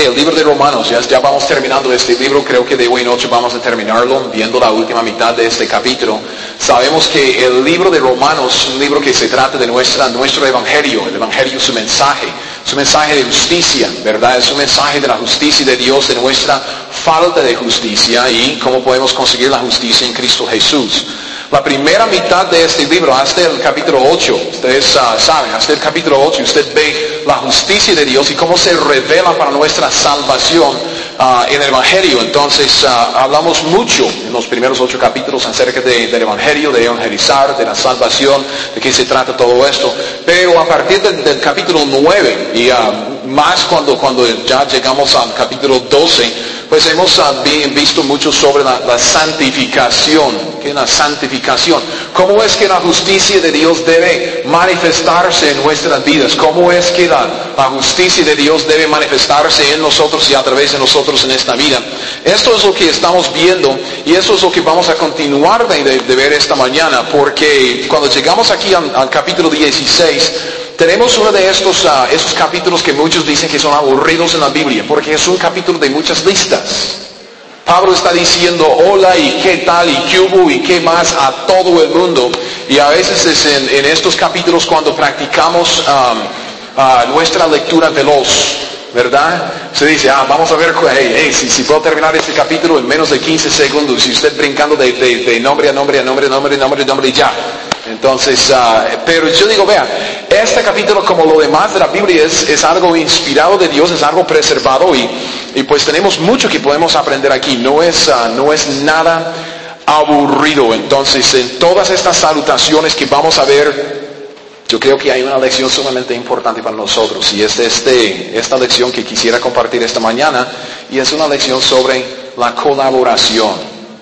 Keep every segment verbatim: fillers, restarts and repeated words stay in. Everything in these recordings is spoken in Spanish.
el libro de Romanos, ya, ya vamos terminando este libro, creo que de hoy en ocho vamos a terminarlo, viendo la última mitad de este capítulo. Sabemos que el libro de Romanos es un libro que se trata de nuestra, nuestro evangelio, el evangelio es su mensaje, su mensaje de justicia, ¿verdad? Es un mensaje de la justicia de Dios, de nuestra falta de justicia y cómo podemos conseguir la justicia en Cristo Jesús. La primera mitad de este libro, hasta el capítulo ocho, ustedes uh, saben, hasta el capítulo ocho, usted ve la justicia de Dios y cómo se revela para nuestra salvación uh, en el Evangelio. Entonces, uh, hablamos mucho en los primeros ocho capítulos acerca de, del Evangelio, de evangelizar, de la salvación, de qué se trata todo esto. Pero a partir de, del capítulo nueve y uh, más cuando, cuando ya llegamos al capítulo doce, pues hemos uh, visto mucho sobre la, la santificación. ¿Qué es la santificación? ¿Cómo es que la justicia de Dios debe manifestarse en nuestras vidas? ¿Cómo es que la, la justicia de Dios debe manifestarse en nosotros y a través de nosotros en esta vida? Esto es lo que estamos viendo y eso es lo que vamos a continuar de, de, de ver esta mañana, porque cuando llegamos aquí al, al capítulo dieciséis, tenemos uno de estos, uh, esos capítulos que muchos dicen que son aburridos en la Biblia, porque es un capítulo de muchas listas. Pablo está diciendo hola y qué tal y qué hubo y qué más a todo el mundo. Y a veces es en, en estos capítulos cuando practicamos um, uh, nuestra lectura veloz, ¿verdad? Se dice, ah, vamos a ver, hey, hey, si, si puedo terminar este capítulo en menos de quince segundos, si usted brincando de, de, de nombre a nombre a nombre a nombre a nombre a nombre y ya. Entonces, uh, pero yo digo, vea, este capítulo como lo demás de la Biblia es, es algo inspirado de Dios, es algo preservado y, y pues tenemos mucho que podemos aprender aquí, no es, uh, no es nada aburrido. Entonces, en todas estas salutaciones que vamos a ver, yo creo que hay una lección sumamente importante para nosotros y es este, esta lección que quisiera compartir esta mañana y es una lección sobre la colaboración,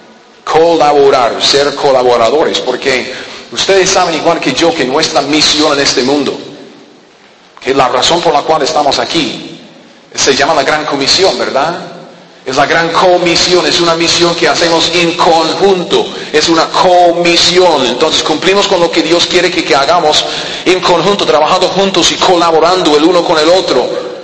colaborar, ser colaboradores, porque ustedes saben igual que yo que nuestra misión en este mundo, que la razón por la cual estamos aquí, se llama la Gran Comisión, ¿verdad? Es la Gran Comisión, es una misión que hacemos en conjunto, es una comisión. Entonces cumplimos con lo que Dios quiere que, que hagamos en conjunto, trabajando juntos y colaborando el uno con el otro.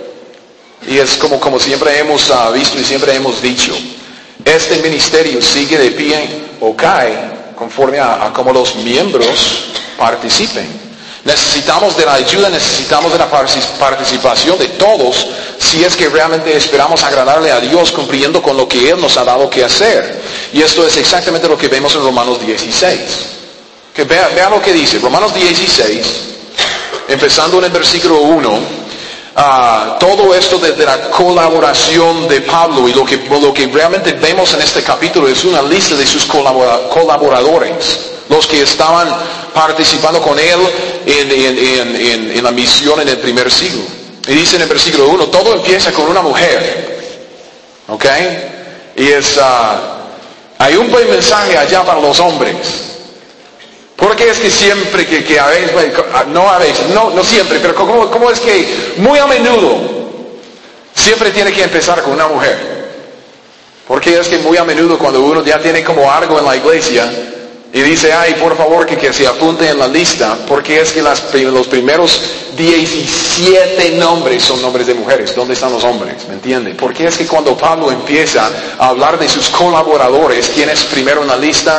Y es como, como siempre hemos uh, visto y siempre hemos dicho, este ministerio sigue de pie o cae conforme a, a cómo los miembros participen. Necesitamos de la ayuda, necesitamos de la participación de todos si es que realmente esperamos agradarle a Dios cumpliendo con lo que Él nos ha dado que hacer. Y esto es exactamente lo que vemos en Romanos dieciséis. Que vea, vea lo que dice, Romanos dieciséis, empezando en el versículo uno, Uh, todo esto de, de la colaboración de Pablo y lo que, lo que realmente vemos en este capítulo es una lista de sus colabora, colaboradores, los que estaban participando con él en, en, en, en, en la misión en el primer siglo. Y dice en el versículo uno, todo empieza con una mujer, ¿ok? Y es, uh, hay un buen mensaje allá para los hombres. Porque es que siempre que, que a veces, no a veces, no, no siempre, pero ¿cómo, cómo es que muy a menudo siempre tiene que empezar con una mujer? Porque es que muy a menudo cuando uno ya tiene como algo en la iglesia y dice, ay, por favor que, que se apunte en la lista, porque es que las, los primeros diecisiete nombres son nombres de mujeres. ¿Dónde están los hombres? ¿Me entiende? Porque es que cuando Pablo empieza a hablar de sus colaboradores, ¿quién es primero en la lista?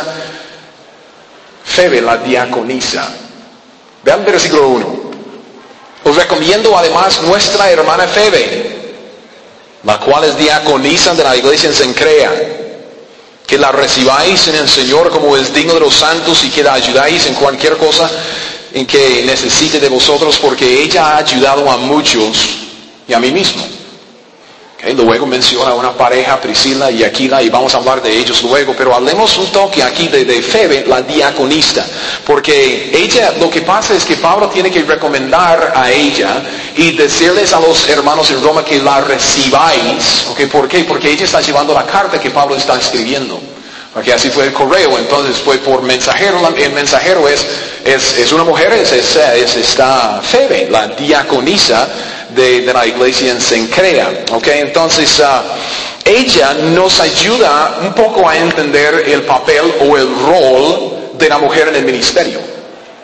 Febe, la diaconisa. Vean el versículo uno. Os recomiendo además nuestra hermana Febe, la cual es diaconisa de la iglesia en Cencrea, que la recibáis en el Señor como es digno de los santos y que la ayudáis en cualquier cosa en que necesite de vosotros, porque ella ha ayudado a muchos y a mí mismo. Okay, luego menciona una pareja, Priscila y Aquila, y vamos a hablar de ellos luego, pero hablemos un toque aquí de, de Febe, la diaconista, porque ella, lo que pasa es que Pablo tiene que recomendar a ella y decirles a los hermanos en Roma que la recibáis. Okay, ¿por qué? Porque ella está llevando la carta que Pablo está escribiendo. Porque así fue el correo, entonces fue por mensajero, el mensajero es, es, es una mujer, es, es, es esta Febe, la diaconisa de, de la iglesia en Cencrea. Okay, entonces uh, ella nos ayuda un poco a entender el papel o el rol de la mujer en el ministerio.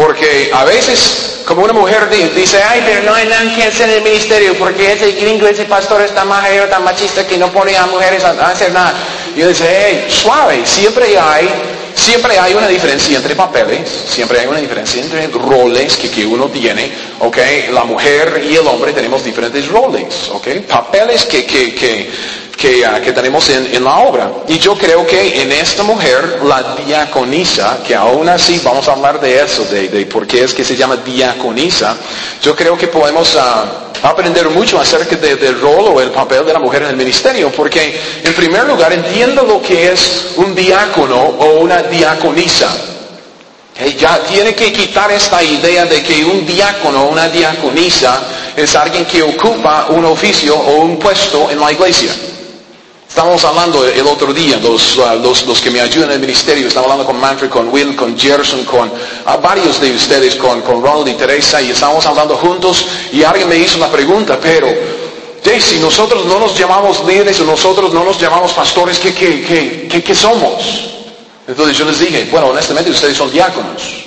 Porque a veces, como una mujer dice, ay, pero no hay nada que hacer en el ministerio, porque ese gringo, ese pastor es tan majero, tan machista, que no pone a mujeres a, a hacer nada. Y yo dice, hey, suave, siempre hay, siempre hay una diferencia entre papeles, siempre hay una diferencia entre roles que, que uno tiene, ok. La mujer y el hombre tenemos diferentes roles, ok. Papeles que, que, que Que, uh, que tenemos en, en la obra. Y yo creo que en esta mujer, la diaconisa, que aún así vamos a hablar de eso, de, de por qué es que se llama diaconisa, yo creo que podemos uh, aprender mucho acerca de, del rol o el papel de la mujer en el ministerio, porque en primer lugar entiendo lo que es un diácono o una diaconisa. Okay, ya tiene que quitar esta idea de que un diácono o una diaconisa es alguien que ocupa un oficio o un puesto en la iglesia. Estábamos hablando el otro día, los, uh, los, los que me ayudan en el ministerio, estaba hablando con Manfred, con Will, con Gerson, con uh, varios de ustedes, con, con Ronald y Teresa, y estábamos hablando juntos, y alguien me hizo una pregunta, pero, hey, si nosotros no nos llamamos líderes o nosotros no nos llamamos pastores, ¿qué, qué, qué, qué, qué somos? Entonces yo les dije, bueno, honestamente ustedes son diáconos.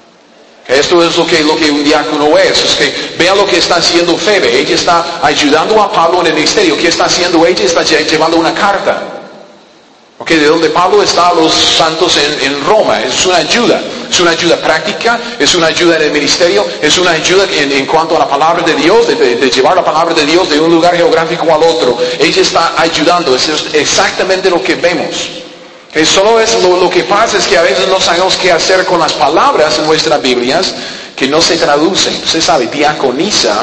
Esto es lo que, lo que un diácono es, es que vean lo que está haciendo Febe. Ella está ayudando a Pablo en el ministerio. ¿Qué está haciendo ella? Está llevando una carta. Okay, de donde Pablo está a los santos en, en Roma. Es una ayuda. Es una ayuda práctica, es una ayuda en el ministerio, es una ayuda en, en cuanto a la palabra de Dios, de, de, de llevar la palabra de Dios de un lugar geográfico al otro. Ella está ayudando. Eso es exactamente lo que vemos. Que solo es lo, lo que pasa es que a veces no sabemos qué hacer con las palabras en nuestras Biblias que no se traducen. Usted sabe, diaconisa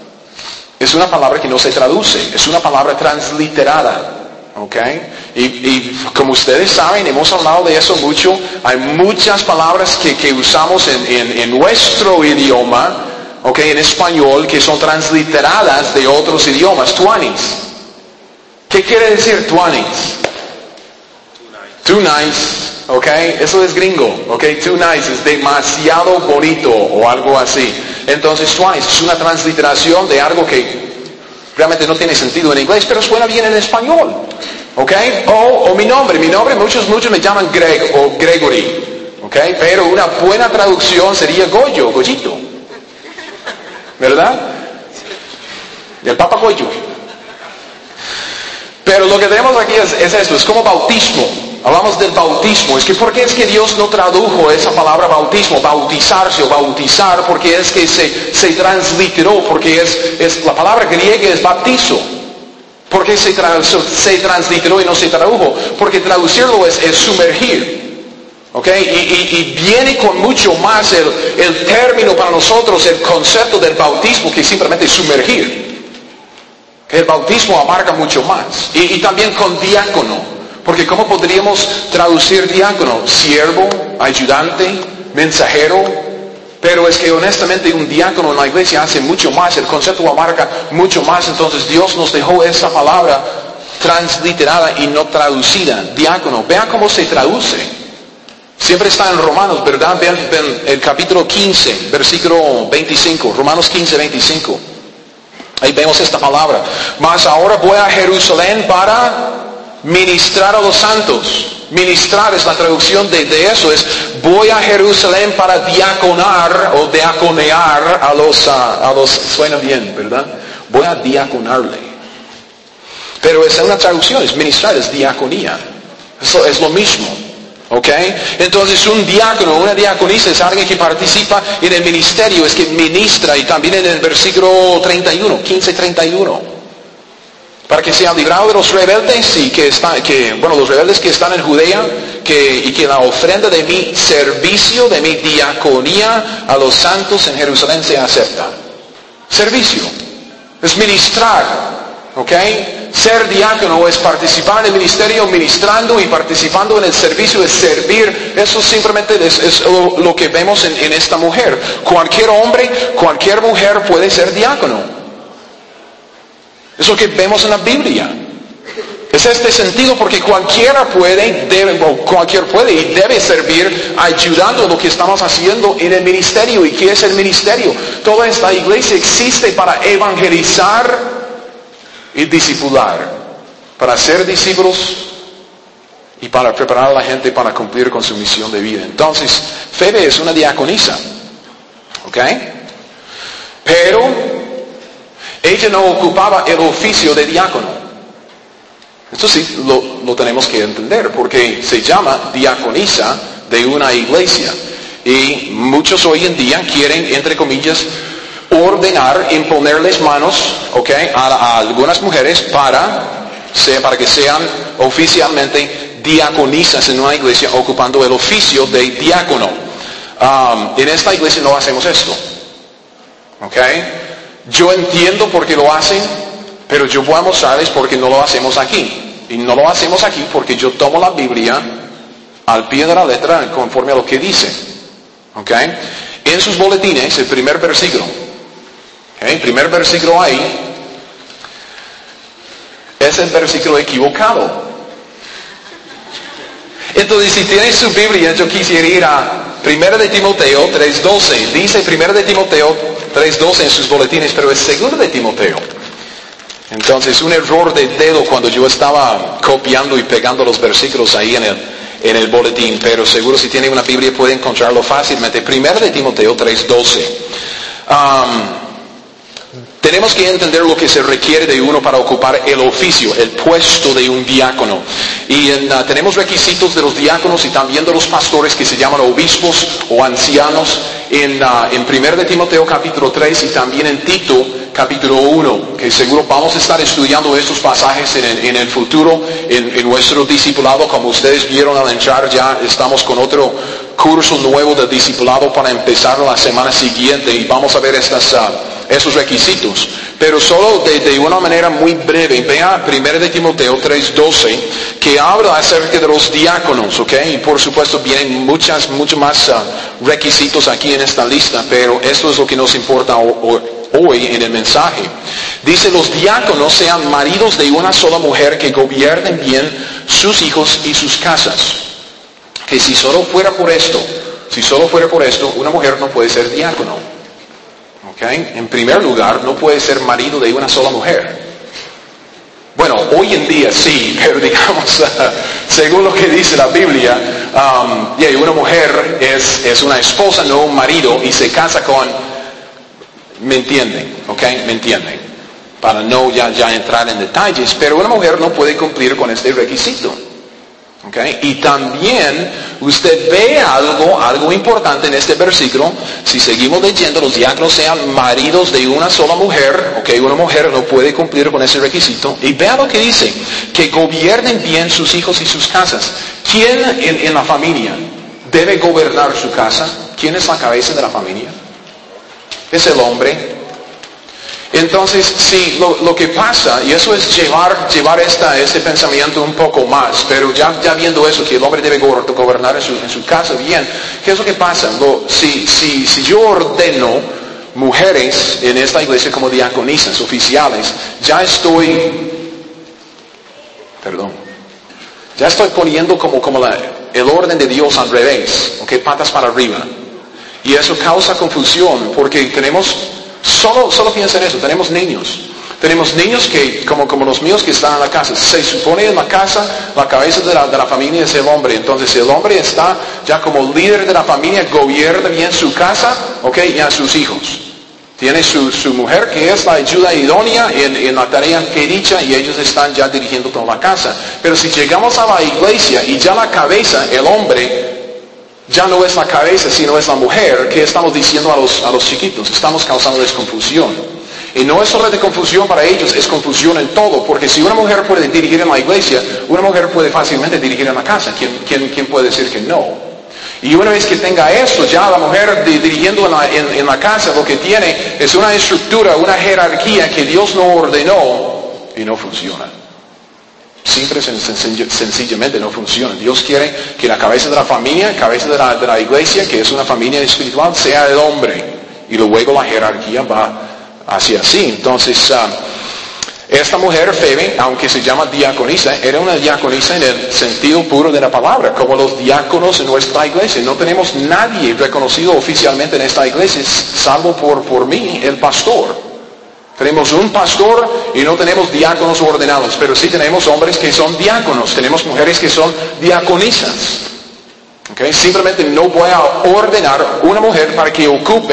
es una palabra que no se traduce, es una palabra transliterada. ¿Ok? Y, y como ustedes saben, hemos hablado de eso mucho, hay muchas palabras que, que usamos en, en, en nuestro idioma, ¿ok? En español, que son transliteradas de otros idiomas. Tuanis. ¿Qué quiere decir tuanis? Too nice, ok, eso es gringo, ok, too nice es demasiado bonito o algo así. Entonces twice es una transliteración de algo que realmente no tiene sentido en inglés, pero suena bien en español, ok. O, o mi nombre, mi nombre muchos, muchos me llaman Greg o Gregory, ok, pero una buena traducción sería Goyo, Goyito, ¿verdad? El Papa Goyo. Pero lo que tenemos aquí es, es esto, es como bautismo. Hablamos del bautismo. Es que ¿por qué es que Dios no tradujo esa palabra bautismo, bautizarse o bautizar? Porque es que se, se transliteró, porque es, es, la palabra griega es baptizo. ¿Por qué se, tra, se transliteró y no se tradujo? Porque traducirlo es, es sumergir. ¿Ok? Y, y, y viene con mucho más el, el término para nosotros, el concepto del bautismo, que simplemente sumergir. Que el bautismo abarca mucho más. Y, y también con diácono. Porque ¿cómo podríamos traducir diácono? Siervo, ayudante, mensajero. Pero es que honestamente un diácono en la iglesia hace mucho más, el concepto abarca mucho más. Entonces Dios nos dejó esa palabra transliterada y no traducida. Diácono, vean cómo se traduce. Siempre está en Romanos, ¿verdad? Vean, vean el capítulo quince, versículo veinticinco. Romanos quince, veinticinco. Ahí vemos esta palabra. Mas ahora voy a Jerusalén para ministrar a los santos. Ministrar es la traducción de, de eso. Es voy a Jerusalén para diaconar o diaconear a los, a, a los, suena bien, ¿verdad? Voy a diaconarle. Pero es una traducción, es ministrar, es diaconía. Eso es lo mismo. ¿Ok? Entonces un diácono, una diaconisa es alguien que participa en el ministerio, es que ministra, y también en el versículo treinta y uno, quince, treinta y uno. Para que sea librado de los rebeldes y que están, que, bueno, los rebeldes que están en Judea, que, y que la ofrenda de mi servicio, de mi diaconía a los santos en Jerusalén sea acepta. Servicio. Es ministrar. ¿Ok? Ser diácono es participar en el ministerio, ministrando y participando en el servicio, es servir. Eso simplemente es, es lo, lo que vemos en, en esta mujer. Cualquier hombre, cualquier mujer puede ser diácono. Es lo que vemos en la Biblia. Es este sentido porque cualquiera puede, debe, o cualquier puede y debe servir ayudando lo que estamos haciendo en el ministerio. ¿Y qué es el ministerio? Toda esta iglesia existe para evangelizar y discipular, para ser discípulos y para preparar a la gente para cumplir con su misión de vida. Entonces, Febe es una diaconisa. ¿Ok? Pero ella no ocupaba el oficio de diácono. Esto sí lo, lo tenemos que entender, porque se llama diaconisa de una iglesia. Y muchos hoy en día quieren, entre comillas, ordenar, imponerles manos, ¿ok?, a, a algunas mujeres para, sea, para que sean oficialmente diaconisas en una iglesia, ocupando el oficio de diácono. Um, en esta iglesia no hacemos esto. ¿Ok? Yo entiendo por qué lo hacen, pero yo voy a mostrarles por qué no lo hacemos aquí. Y no lo hacemos aquí porque yo tomo la Biblia al pie de la letra conforme a lo que dice. ¿Ok? En sus boletines, el primer versículo. ¿Ok? El primer versículo ahí es el versículo equivocado. Entonces, si tienes su Biblia, yo quisiera ir a primera de Timoteo tres doce. Dice primera de Timoteo tres doce en sus boletines, pero es segunda de Timoteo. Entonces, un error de dedo cuando yo estaba copiando y pegando los versículos ahí en el, en el boletín, pero seguro si tiene una Biblia puede encontrarlo fácilmente. Primera de Timoteo tres doce. Um, Tenemos que entender lo que se requiere de uno para ocupar el oficio, el puesto de un diácono. Y en, uh, tenemos requisitos de los diáconos y también de los pastores que se llaman obispos o ancianos en, uh, en primera de Timoteo capítulo tres y también en Tito capítulo uno, que seguro vamos a estar estudiando estos pasajes en el, en el futuro, en, en nuestro discipulado. Como ustedes vieron al entrar, ya estamos con otro curso nuevo de discipulado para empezar la semana siguiente y vamos a ver estas... Uh, esos requisitos, pero solo de, de una manera muy breve. Vea primera de Timoteo tres doce, que habla acerca de los diáconos, ¿ok? Y por supuesto vienen muchas, muchos más uh, requisitos aquí en esta lista, pero esto es lo que nos importa o, o, hoy en el mensaje. Dice, los diáconos sean maridos de una sola mujer que gobiernen bien sus hijos y sus casas. Que si solo fuera por esto, si solo fuera por esto, una mujer no puede ser diácono. Okay. En primer lugar, no puede ser marido de una sola mujer. Bueno, hoy en día sí, pero digamos, uh, según lo que dice la Biblia, um, yeah, una mujer es, es una esposa, no un marido, y se casa con... ¿Me entienden? ¿Ok? ¿Me entienden? Para no ya, ya entrar en detalles, pero una mujer no puede cumplir con este requisito. Okay. Y también usted ve algo, algo importante en este versículo. Si seguimos leyendo, los diáconos sean maridos de una sola mujer. Okay. Una mujer no puede cumplir con ese requisito. Y vea lo que dice, que gobiernen bien sus hijos y sus casas. ¿Quién en, en la familia debe gobernar su casa? ¿Quién es la cabeza de la familia? Es el hombre. Entonces, sí, lo, lo que pasa, y eso es llevar, llevar esta, este pensamiento un poco más, pero ya, ya viendo eso, que el hombre debe gobernar en su, en su casa bien, ¿qué es lo que pasa? Lo, si, si, si yo ordeno mujeres en esta iglesia como diaconisas oficiales, ya estoy, perdón, ya estoy poniendo como, como la, el orden de Dios al revés, ¿ok? Patas para arriba. Y eso causa confusión, porque tenemos... Solo, solo piensa en eso, tenemos niños. Tenemos niños que, como, como los míos que están en la casa. Se supone en la casa, la cabeza de la, de la familia es el hombre. Entonces el hombre está ya como líder de la familia, gobierna bien su casa, ok, y a sus hijos. Tiene su, su mujer que es la ayuda idónea en, en la tarea que dicha y ellos están ya dirigiendo toda la casa. Pero si llegamos a la iglesia y ya la cabeza, el hombre... ya no es la cabeza, sino es la mujer, ¿qué estamos diciendo a los, a los chiquitos? Estamos causando desconfusión. Y no es solo de confusión para ellos, es confusión en todo, porque si una mujer puede dirigir en la iglesia, una mujer puede fácilmente dirigir en la casa. ¿Quién, quién, quién puede decir que no? Y una vez que tenga esto, ya la mujer de, dirigiendo en la, en, en la casa, lo que tiene es una estructura, una jerarquía que Dios no ordenó y no funciona. Simple, sencillamente no funciona. Dios quiere que la cabeza de la familia, cabeza de la, de la iglesia, que es una familia espiritual, sea el hombre. Y luego la jerarquía va hacia así. Entonces, uh, esta mujer, Febe, aunque se llama diaconisa, era una diaconisa en el sentido puro de la palabra, como los diáconos en nuestra iglesia. No tenemos nadie reconocido oficialmente en esta iglesia, salvo por, por mí, el pastor. Tenemos un pastor y no tenemos diáconos ordenados, pero sí tenemos hombres que son diáconos, tenemos mujeres que son diaconisas. ¿Okay? Simplemente no voy a ordenar una mujer para que ocupe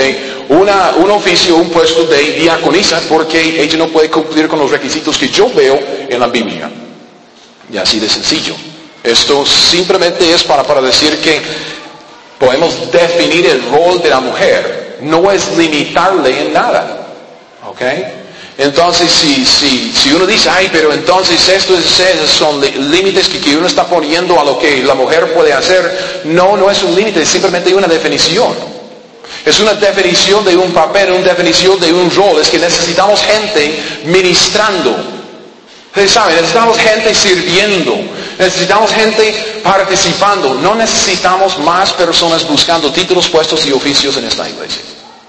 una, un oficio, un puesto de diaconisa, porque ella no puede cumplir con los requisitos que yo veo en la Biblia. Y así de sencillo. Esto simplemente es para, para decir que podemos definir el rol de la mujer. No es limitarle en nada. ¿Ok? Entonces, si, si, si uno dice, ay, pero entonces esto es, son límites que, que uno está poniendo a lo que la mujer puede hacer. No, no es un límite, es simplemente una definición. Es una definición de un papel, una definición de un rol. Es que necesitamos gente ministrando. Ustedes saben, necesitamos gente sirviendo. Necesitamos gente participando. No necesitamos más personas buscando títulos, puestos y oficios en esta iglesia.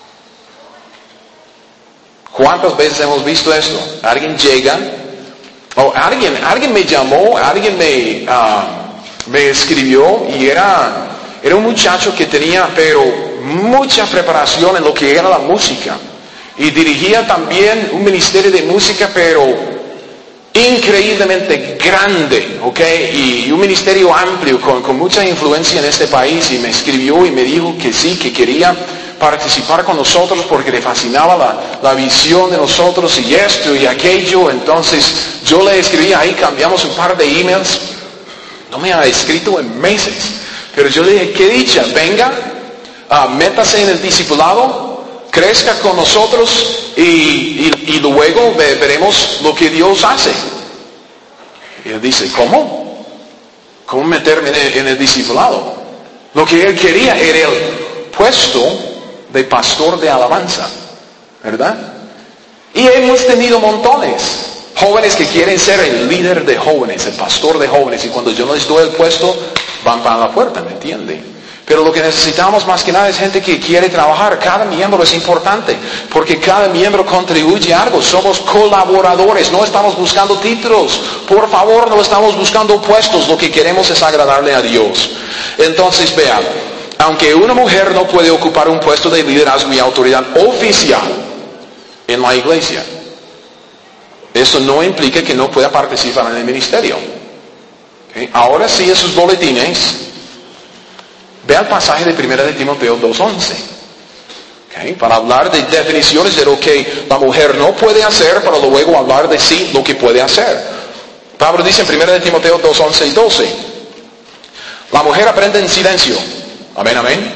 ¿Cuántas veces hemos visto esto? Alguien llega, o alguien, alguien me llamó, alguien me, uh, me escribió y era, era un muchacho que tenía, pero mucha preparación en lo que era la música. Y dirigía también un ministerio de música, pero increíblemente grande, ¿ok? Y, y un ministerio amplio, con, con mucha influencia en este país. Y me escribió y me dijo que sí, que quería participar con nosotros porque le fascinaba la, la visión de nosotros y esto y aquello. Entonces yo le escribí ahí, cambiamos un par de emails. No me ha escrito en meses, pero yo le dije, qué dicha, venga, uh, métase en el discipulado, crezca con nosotros y, y, y luego ve, veremos lo que Dios hace. Y él dice, ¿cómo? ¿Cómo meterme en el, en el discipulado? Lo que él quería era el puesto de pastor de alabanza, ¿verdad? Y hemos tenido montones, jóvenes que quieren ser el líder de jóvenes, el pastor de jóvenes, y cuando yo no les doy el puesto, van para la puerta, ¿me entiende? Pero lo que necesitamos más que nada es gente que quiere trabajar. Cada miembro es importante, porque cada miembro contribuye algo. Somos colaboradores, no estamos buscando títulos. Por favor, no estamos buscando puestos, lo que queremos es agradarle a Dios. Entonces, vean, aunque una mujer no puede ocupar un puesto de liderazgo y autoridad oficial en la iglesia, eso no implica que no pueda participar en el ministerio. ¿Okay? Ahora sí, en sus boletines, ve al pasaje de primera de Timoteo dos once. ¿Okay? Para hablar de definiciones de lo que la mujer no puede hacer, para luego hablar de sí lo que puede hacer. Pablo dice en primera de Timoteo dos once y doce, la mujer aprende en silencio. Amén, amén.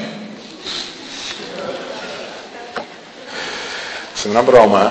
Es una broma.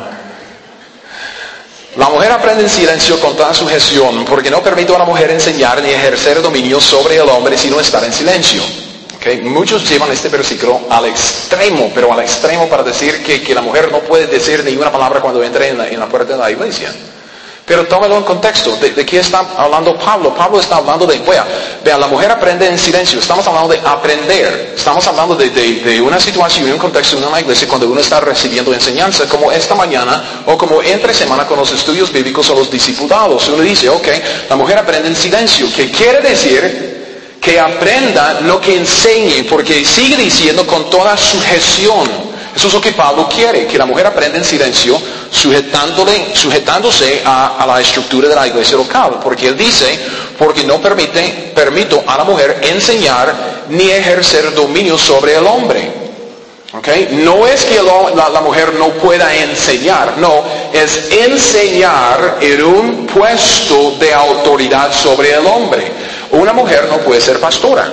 La mujer aprende en silencio con toda sujeción, porque no permite a la mujer enseñar ni ejercer dominio sobre el hombre, sino estar en silencio. Okay. Muchos llevan este versículo al extremo, pero al extremo para decir que, que la mujer no puede decir ni una palabra cuando entre en la, en la puerta de la iglesia. Pero tómalo en contexto. ¿De, de qué está hablando Pablo? Pablo está hablando de, vea, vea, la mujer aprende en silencio. Estamos hablando de aprender. Estamos hablando de, de, de una situación, un contexto en una iglesia cuando uno está recibiendo enseñanza, como esta mañana, o como entre semana con los estudios bíblicos o los discipulados. Uno dice, ok, la mujer aprende en silencio. ¿Qué quiere decir? Que aprenda, no que enseñe, porque sigue diciendo con toda sujeción. Eso es lo que Pablo quiere, que la mujer aprenda en silencio, sujetándole, sujetándose a, a la estructura de la iglesia local. Porque él dice, porque no permite, permito a la mujer enseñar ni ejercer dominio sobre el hombre. ¿Okay? No es que lo, la, la mujer no pueda enseñar, no, es enseñar en un puesto de autoridad sobre el hombre. Una mujer no puede ser pastora.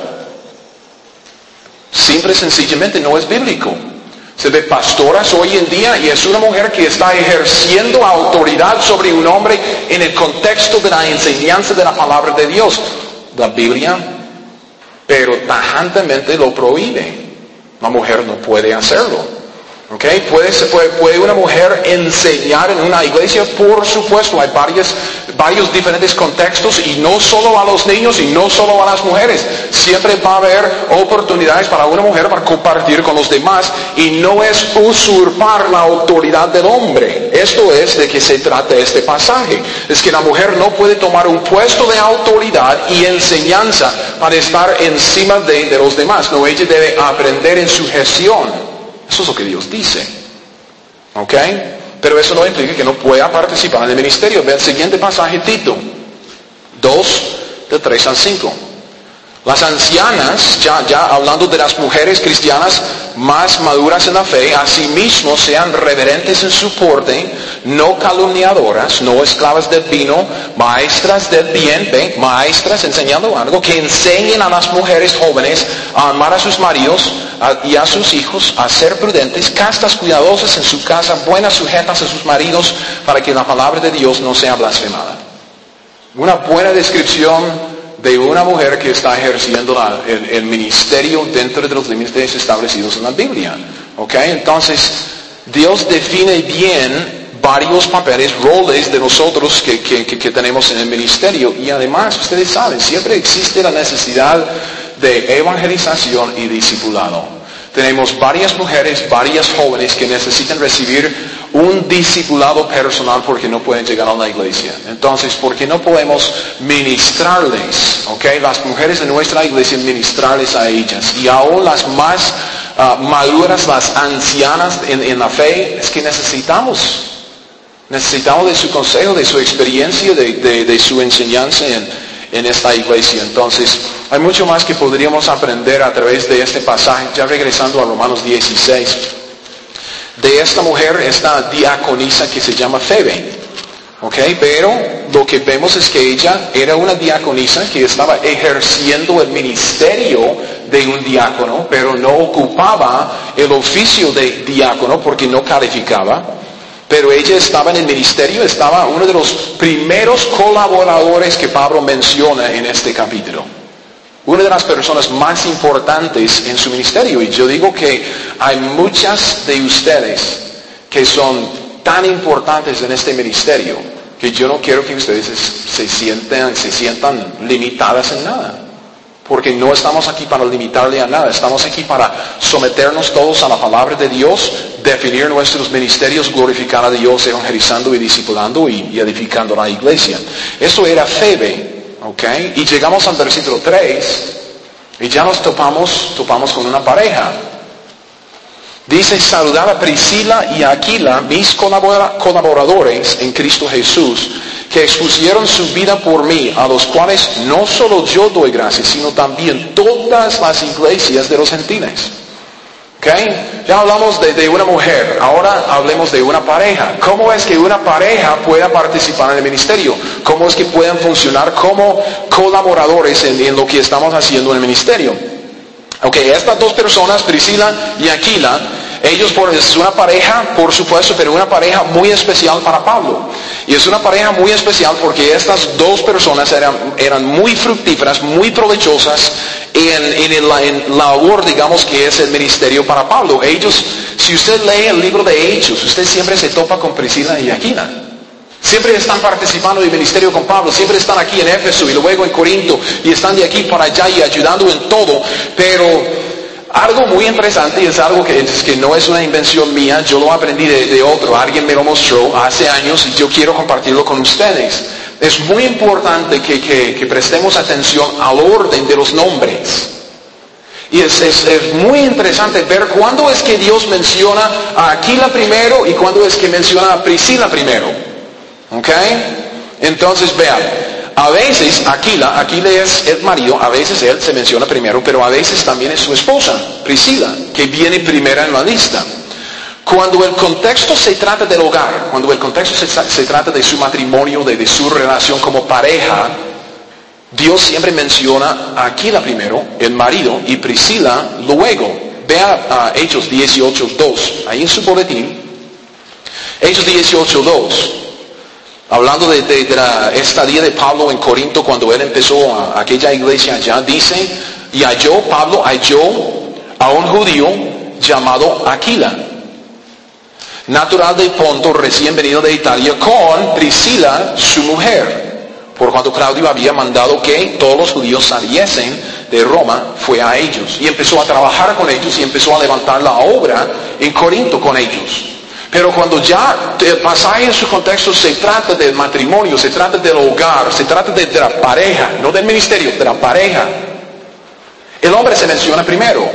Simple y sencillamente no es bíblico. Se ve pastoras hoy en día y es una mujer que está ejerciendo autoridad sobre un hombre en el contexto de la enseñanza de la palabra de Dios. La Biblia, pero tajantemente lo prohíbe. La mujer no puede hacerlo. ¿Okay? ¿Puede, puede, ¿Puede una mujer enseñar en una iglesia? Por supuesto, hay varios, varios diferentes contextos y no solo a los niños y no solo a las mujeres. Siempre va a haber oportunidades para una mujer para compartir con los demás y no es usurpar la autoridad del hombre. Esto es de que se trata este pasaje. Es que la mujer no puede tomar un puesto de autoridad y enseñanza para estar encima de, de los demás. No, ella debe aprender en sujeción. Eso es lo que Dios dice. ¿Ok? Pero eso no implica que no pueda participar en el ministerio. Ve el siguiente pasaje, Tito dos, de tres al cinco. Las ancianas, ya, ya hablando de las mujeres cristianas más maduras en la fe, asimismo sean reverentes en su porte, no calumniadoras, no esclavas del vino, maestras del bien, ¿ven? Maestras enseñando algo, que enseñen a las mujeres jóvenes a amar a sus maridos a, y a sus hijos, a ser prudentes, castas, cuidadosas en su casa, buenas, sujetas a sus maridos, para que la palabra de Dios no sea blasfemada. Una buena descripción de una mujer que está ejerciendo la, el, el ministerio dentro de los límites establecidos en la Biblia. ¿Ok? Entonces, Dios define bien varios papeles, roles de nosotros que, que, que, que tenemos en el ministerio. Y además, ustedes saben, siempre existe la necesidad de evangelización y discipulado. Tenemos varias mujeres, varias jóvenes que necesitan recibir un discipulado personal porque no pueden llegar a la iglesia. Entonces, ¿por qué no podemos ministrarles? ¿Ok? Las mujeres de nuestra iglesia, ministrarles a ellas. Y aún las más uh, maduras, las ancianas en, en la fe, es que necesitamos. Necesitamos de su consejo, de su experiencia, de, de, de su enseñanza en, en esta iglesia. Entonces, hay mucho más que podríamos aprender a través de este pasaje. Ya regresando a Romanos dieciséis. De esta mujer, esta diaconisa que se llama Febe. ¿Ok? Pero lo que vemos es que ella era una diaconisa que estaba ejerciendo el ministerio de un diácono, pero no ocupaba el oficio de diácono porque no calificaba. Pero ella estaba en el ministerio, estaba uno de los primeros colaboradores que Pablo menciona en este capítulo. Una de las personas más importantes en su ministerio. Y yo digo que hay muchas de ustedes que son tan importantes en este ministerio que yo no quiero que ustedes se sientan, se sientan limitadas en nada. Porque no estamos aquí para limitarle a nada. Estamos aquí para someternos todos a la palabra de Dios, definir nuestros ministerios, glorificar a Dios, evangelizando y discipulando y, y edificando la iglesia. Eso era Febe. Okay. Y llegamos al versículo tres y ya nos topamos, topamos con una pareja. Dice, saludad a Priscila y a Aquila, mis colaboradores en Cristo Jesús, que expusieron su vida por mí, a los cuales no solo yo doy gracias, sino también todas las iglesias de los gentiles. Okay. Ya hablamos de, de una mujer, ahora hablemos de una pareja. ¿Cómo es que una pareja pueda participar en el ministerio? ¿Cómo es que pueden funcionar como colaboradores en, en lo que estamos haciendo en el ministerio? Ok, estas dos personas, Priscila y Aquila, ellos por, es una pareja, por supuesto, pero una pareja muy especial para Pablo. Y es una pareja muy especial porque estas dos personas eran, eran muy fructíferas, muy provechosas en, en, el, en la labor, digamos, que es el ministerio para Pablo. Ellos, si usted lee el libro de Hechos, usted siempre se topa con Priscila y Aquila. Siempre están participando del ministerio con Pablo, siempre están aquí en Éfeso y luego en Corinto y están de aquí para allá y ayudando en todo, pero algo muy interesante y es algo que, es que no es una invención mía, yo lo aprendí de, de otro, alguien me lo mostró hace años y yo quiero compartirlo con ustedes. Es muy importante que, que, que prestemos atención al orden de los nombres. Y es, es, es muy interesante ver cuándo es que Dios menciona a Aquila primero y cuándo es que menciona a Priscila primero. ¿Ok? Entonces vean, a veces Aquila, Aquila es el marido, a veces él se menciona primero, pero a veces también es su esposa, Priscila, que viene primera en la lista. Cuando el contexto se trata del hogar, cuando el contexto se, se trata de su matrimonio, de, de su relación como pareja, Dios siempre menciona a Aquila primero, el marido, y Priscila luego. Vea uh, Hechos dieciocho dos, ahí en su boletín, Hechos dieciocho dos. Hablando de, de, de la estadía de Pablo en Corinto cuando él empezó a, a aquella iglesia allá, dice, y halló, Pablo halló a un judío llamado Aquila, natural de Ponto, recién venido de Italia, con Priscila, su mujer. Por cuanto Claudio había mandado que todos los judíos saliesen de Roma, fue a ellos. Y empezó a trabajar con ellos y empezó a levantar la obra en Corinto con ellos. Pero cuando ya el pasaje en su contexto se trata del matrimonio, se trata del hogar, se trata de, de la pareja, no del ministerio, de la pareja, el hombre se menciona primero.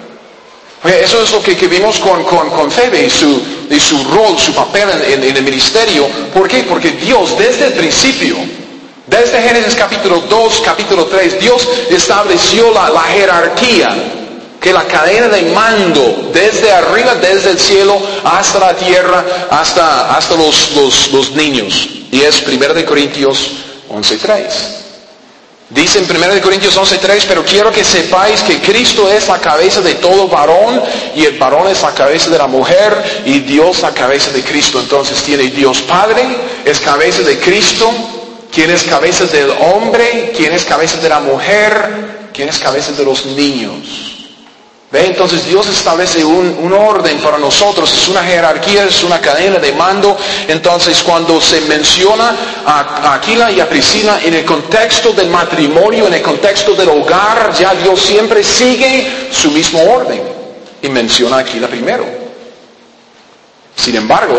Eso es lo que, que vimos con, con, con Febe y su, y su rol, su papel en, en, en el ministerio. ¿Por qué? Porque Dios desde el principio Desde Génesis capítulo dos, capítulo tres, Dios estableció la, la jerarquía, que la cadena de mando, desde arriba, desde el cielo, hasta la tierra, hasta, hasta los, los, los niños. Y es primero de Corintios once tres. Dice en primero de Corintios once tres, pero quiero que sepáis que Cristo es la cabeza de todo varón, y el varón es la cabeza de la mujer, y Dios la cabeza de Cristo. Entonces tiene Dios Padre, es cabeza de Cristo. ¿Quién es cabeza del hombre? ¿Quién es cabeza de la mujer? ¿Quién es cabeza de los niños? ¿Ve? Entonces Dios establece un, un orden para nosotros, es una jerarquía, es una cadena de mando. Entonces cuando se menciona a, a Aquila y a Priscila en el contexto del matrimonio, en el contexto del hogar, ya Dios siempre sigue su mismo orden y menciona a Aquila primero. Sin embargo,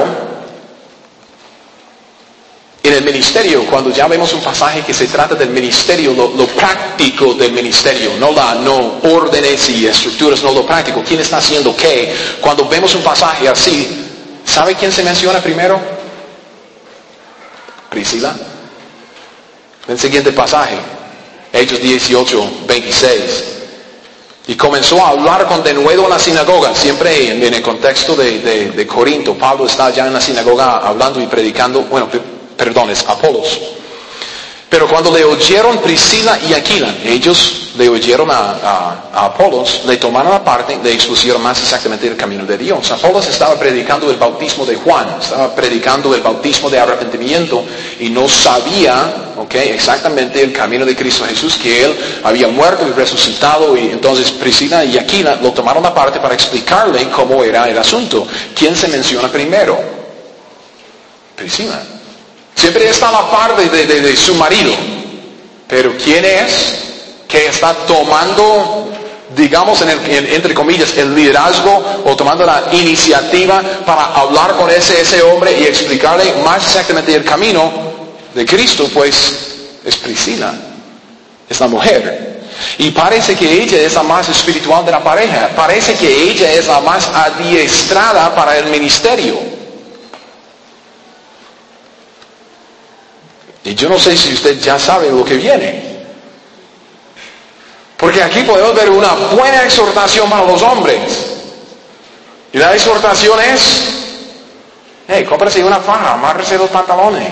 en el ministerio, cuando ya vemos un pasaje que se trata del ministerio, lo, lo práctico del ministerio, no la, no órdenes y estructuras, no lo práctico, ¿quién está haciendo qué? Cuando vemos un pasaje así, ¿sabe quién se menciona primero? Priscila. El siguiente pasaje, Hechos dieciocho, veintiséis. Y comenzó a hablar con denuedo en la sinagoga, siempre en, en el contexto de, de, de Corinto. Pablo está ya en la sinagoga hablando y predicando, bueno, perdón, es Apolos. Pero cuando le oyeron Priscila y Aquila, ellos le oyeron a, a, a Apolos, le tomaron aparte, le expusieron más exactamente el camino de Dios. Apolos estaba predicando el bautismo de Juan, estaba predicando el bautismo de arrepentimiento y no sabía, okay, exactamente el camino de Cristo Jesús, que él había muerto y resucitado. Y entonces Priscila y Aquila lo tomaron aparte para explicarle cómo era el asunto. ¿Quién se menciona primero? Priscila. Siempre está a la par de, de, de, de su marido. Pero ¿quién es que está tomando, digamos, en el, en, entre comillas, el liderazgo o tomando la iniciativa para hablar con ese, ese hombre y explicarle más exactamente el camino de Cristo? Pues es Priscila, es la mujer. Y parece que ella es la más espiritual de la pareja. Parece que ella es la más adiestrada para el ministerio. Y yo no sé si usted ya sabe lo que viene. Porque aquí podemos ver una buena exhortación para los hombres. Y la exhortación es, hey, cómprese una faja, amárrese los pantalones.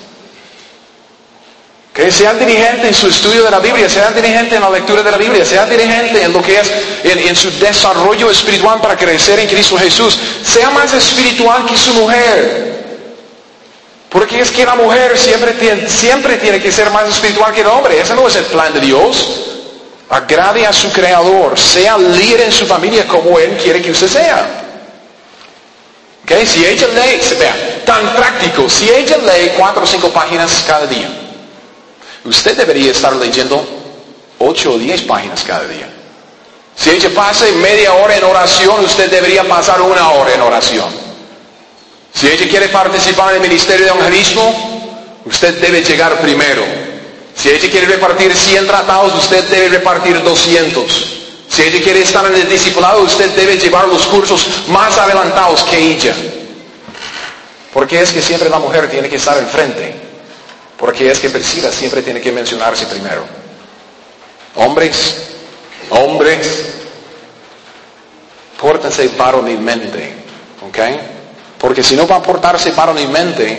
Que sean diligentes en su estudio de la Biblia, sean diligentes en la lectura de la Biblia, sean diligentes en lo que es, en, en su desarrollo espiritual para crecer en Cristo Jesús. Sea más espiritual que su mujer. Porque es que la mujer siempre tiene, siempre tiene que ser más espiritual que el hombre. Ese no es el plan de Dios. Agrade a su Creador. Sea líder en su familia como Él quiere que usted sea. ¿Okay? Si ella lee, vea, tan práctico, si ella lee cuatro o cinco páginas cada día, usted debería estar leyendo ocho o diez páginas cada día. Si ella pasa media hora en oración, usted debería pasar una hora en oración. Si ella quiere participar en el ministerio de evangelismo, usted debe llegar primero. Si ella quiere repartir cien tratados, usted debe repartir doscientos. Si ella quiere estar en el discipulado, usted debe llevar los cursos más adelantados que ella. Porque es que siempre la mujer tiene que estar enfrente. Porque es que Priscila siempre tiene que mencionarse primero. Hombres, hombres, pórtense varonilmente. ¿Ok? Porque si no va a portarse varonilmente,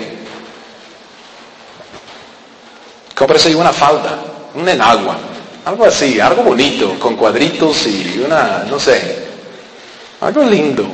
cómprese una falda, un enagua, algo así, algo bonito, con cuadritos y una, no sé, algo lindo.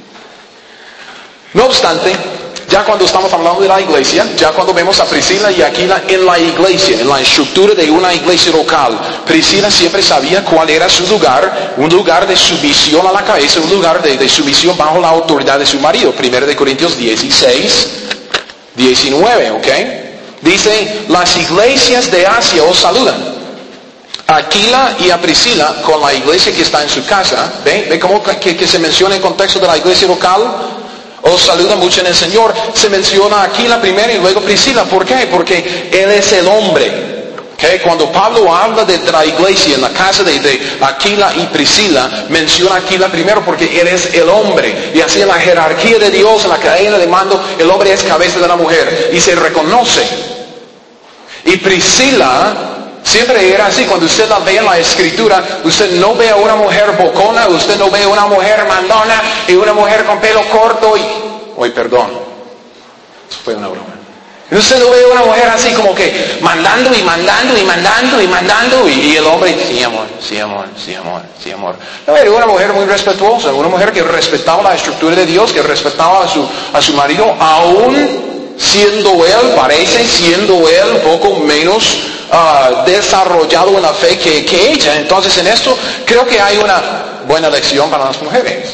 No obstante, ya cuando estamos hablando de la iglesia, ya cuando vemos a Priscila y Aquila en la iglesia, en la estructura de una iglesia local, Priscila siempre sabía cuál era su lugar, un lugar de sumisión a la cabeza, un lugar de, de sumisión bajo la autoridad de su marido. Primero de Corintios dieciséis, diecinueve, ¿ok? Dice, las iglesias de Asia os saludan. Aquila y a Priscila con la iglesia que está en su casa, ¿ven? ¿Ven cómo que, que se menciona el contexto de la iglesia local? Os saluda mucho en el Señor. Se menciona Aquila primero y luego Priscila. ¿Por qué? Porque Él es el hombre. ¿Okay? Cuando Pablo habla de, de la iglesia en la casa de, de Aquila y Priscila, menciona a Aquila primero porque Él es el hombre. Y así en la jerarquía de Dios, en la cadena de mando, el hombre es cabeza de la mujer. Y se reconoce. Y Priscila siempre era así. Cuando usted la ve en la escritura, usted no ve a una mujer bocona, usted no ve a una mujer mandona y una mujer con pelo corto y... Oye, perdón. Eso fue una broma. Usted no ve a una mujer así como que mandando y mandando y mandando y mandando y, y el hombre, sí amor, sí amor, sí amor, sí amor. No, era una mujer muy respetuosa, una mujer que respetaba la estructura de Dios, que respetaba a su, a su marido, aún siendo él, parece siendo él un poco menos uh, desarrollado en la fe que, que ella. Entonces en esto creo que hay una buena lección para las mujeres.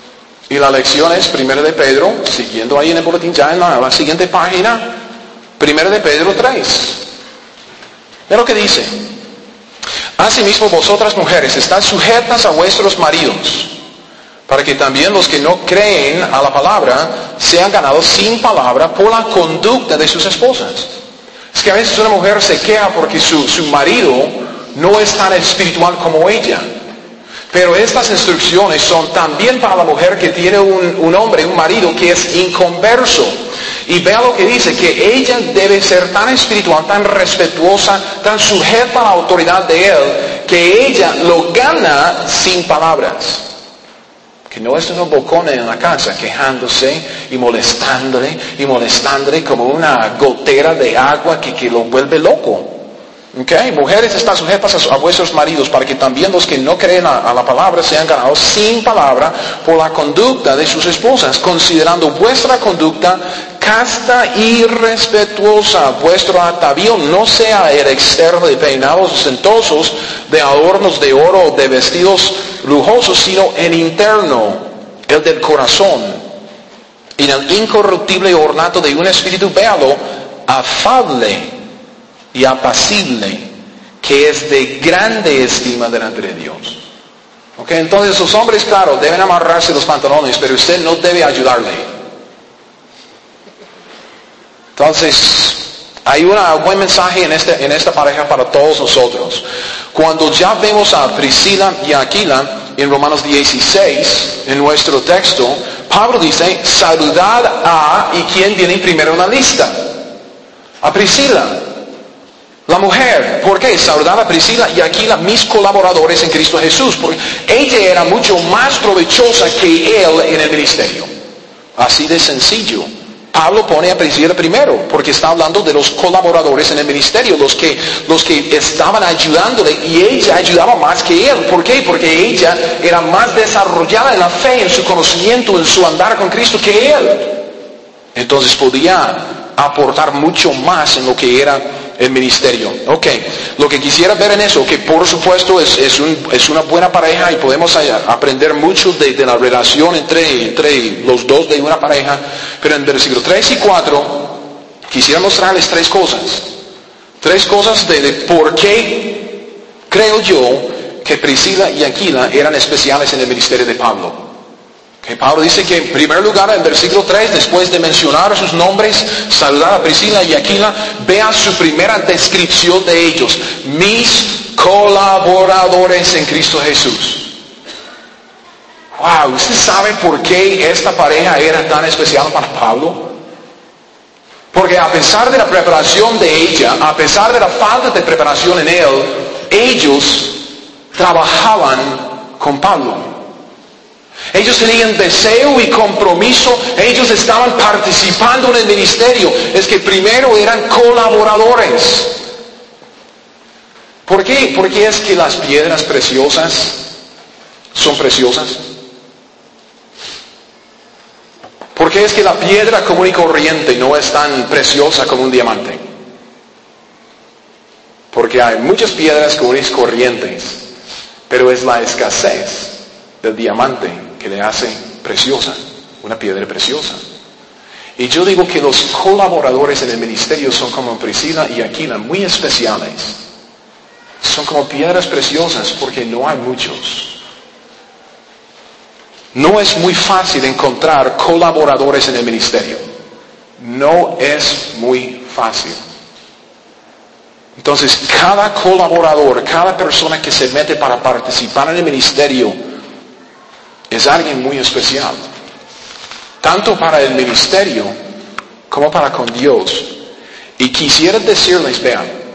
Y la lección es primero de Pedro, siguiendo ahí en el boletín, ya en la, la siguiente página, primero de Pedro tres. Mira lo que dice. Asimismo vosotras mujeres, estad sujetas a vuestros maridos, para que también los que no creen a la palabra sean ganados sin palabra por la conducta de sus esposas. Es que a veces una mujer se queja porque su, su marido no es tan espiritual como ella. Pero estas instrucciones son también para la mujer que tiene un, un hombre, un marido que es inconverso. Y vea lo que dice, que ella debe ser tan espiritual, tan respetuosa, tan sujeta a la autoridad de él, que ella lo gana sin palabras. Que no es un bocón en la casa quejándose y molestándole y molestándole como una gotera de agua que, que lo vuelve loco. Okay. Mujeres están sujetas a, a vuestros maridos para que también los que no creen a, a la palabra sean ganados sin palabra por la conducta de sus esposas, considerando vuestra conducta casta y respetuosa. Vuestro atavío no sea el externo de peinados ostentosos, de adornos de oro o de vestidos lujosos, sino el interno, el del corazón, en el incorruptible ornato de un espíritu, véalo, afable y apacible, que es de grande estima delante de Dios. Ok, entonces los hombres, claro, deben amarrarse los pantalones, pero usted no debe ayudarle. Entonces, hay un buen mensaje en, este, en esta pareja para todos nosotros. Cuando ya vemos a Priscila y a Aquila en Romanos dieciséis, en nuestro texto, Pablo dice, saludad a, ¿y quién viene primero en la lista? A Priscila, la mujer. ¿Por qué? Saludad a Priscila y Aquila, mis colaboradores en Cristo Jesús, porque ella era mucho más provechosa que él en el ministerio. Así de sencillo. Pablo pone a Priscila primero, porque está hablando de los colaboradores en el ministerio, los que, los que estaban ayudándole, y ella ayudaba más que él. ¿Por qué? Porque ella era más desarrollada en la fe, en su conocimiento, en su andar con Cristo que él. Entonces podía aportar mucho más en lo que era el ministerio. Ok, lo que quisiera ver en eso, que por supuesto es, es, un, es una buena pareja y podemos aprender mucho de, de la relación entre, entre los dos de una pareja, pero en versículos tres y cuatro quisiera mostrarles tres cosas. Tres cosas de, de por qué creo yo que Priscila y Aquila eran especiales en el ministerio de Pablo. Okay, Pablo dice que en primer lugar, en versículo tres, después de mencionar sus nombres, saludar a Priscila y Aquila, vea su primera descripción de ellos: mis colaboradores en Cristo Jesús. Wow, ¿usted sabe por qué esta pareja era tan especial para Pablo? Porque a pesar de la preparación de ella, a pesar de la falta de preparación en él, ellos trabajaban con Pablo. Ellos tenían deseo y compromiso, ellos estaban participando en el ministerio. Es que primero eran colaboradores. ¿Por qué? Porque es que las piedras preciosas son preciosas. Porque es que la piedra común y corriente no es tan preciosa como un diamante. Porque hay muchas piedras comunes y corrientes, pero es la escasez del diamante que le hace preciosa, una piedra preciosa. Y yo digo que los colaboradores en el ministerio son como Priscila y Aquila, muy especiales. Son como piedras preciosas porque no hay muchos. No es muy fácil encontrar colaboradores en el ministerio. No es muy fácil. Entonces, cada colaborador, cada persona que se mete para participar en el ministerio, es alguien muy especial. Tanto para el ministerio como para con Dios. Y quisiera decirles, vean,